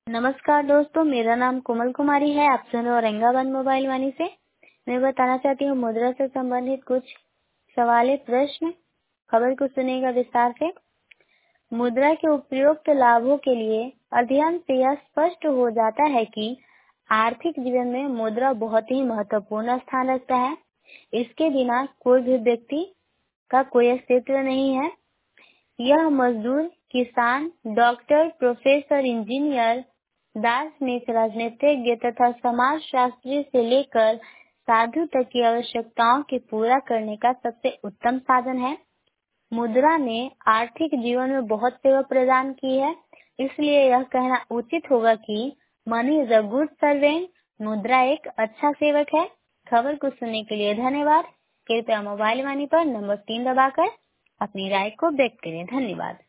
नमस्कार दोस्तों, मेरा नाम कोमल कुमारी है। आप सुन रहे हो औरंगाबाद मोबाइल वाणी से। मैं बताना चाहती हूँ मुद्रा से संबंधित कुछ सवाल प्रश्न। खबर को सुनेगा विस्तार से। मुद्रा के उपयुक्त लाभों के लिए अध्ययन से यह स्पष्ट हो जाता है कि आर्थिक जीवन में मुद्रा बहुत ही महत्वपूर्ण स्थान रखता है। इसके बिना कोई भी व्यक्ति का कोई अस्तित्व नहीं है। यह मजदूर, किसान, डॉक्टर, प्रोफेसर, इंजीनियर, दार्शनिक, राजनीतिज्ञ तथा समाज शास्त्री से लेकर साधु तक की आवश्यकताओं के पूरा करने का सबसे उत्तम साधन है। मुद्रा ने आर्थिक जीवन में बहुत सेवा प्रदान की है, इसलिए यह कहना उचित होगा कि money is a good servant. मुद्रा एक अच्छा सेवक है। खबर को सुनने के लिए धन्यवाद। कृपया मोबाइल वाणी पर नंबर 3 दबाकर अपनी राय को व्यक्त करें। धन्यवाद।